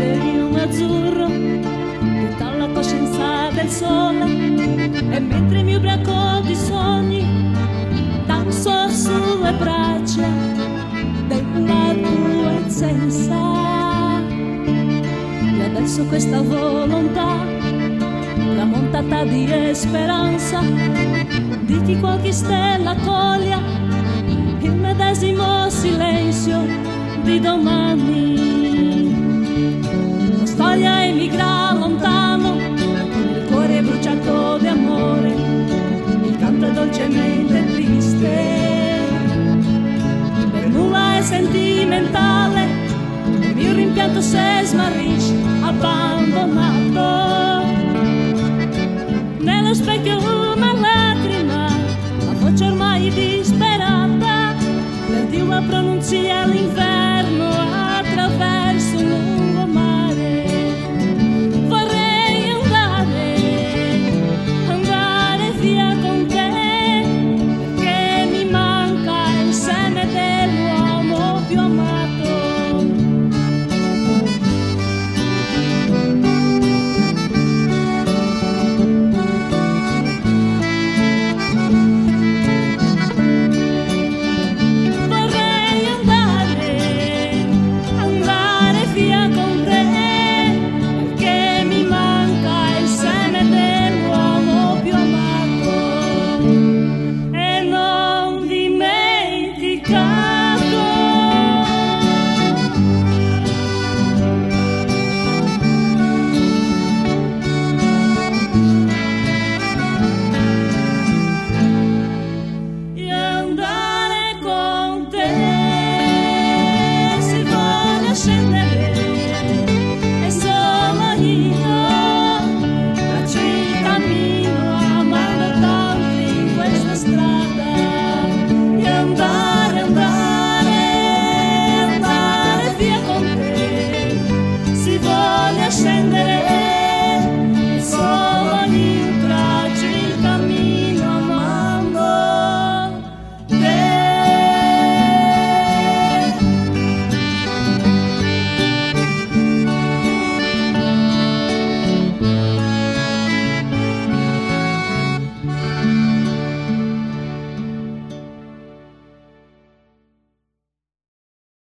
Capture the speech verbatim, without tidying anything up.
fiume azzurro, tutta la coscienza del sole, e mentre mi ubriaco di sogni danzo sulle braccia della tua essenza. E adesso questa volontà tramontata di speranza di chi qualche stella coglia il medesimo silenzio di domani. La storia emigra lontano, il cuore è bruciato di amore, il canto è dolcemente triste, per nulla è sentimentale, il mio rimpianto se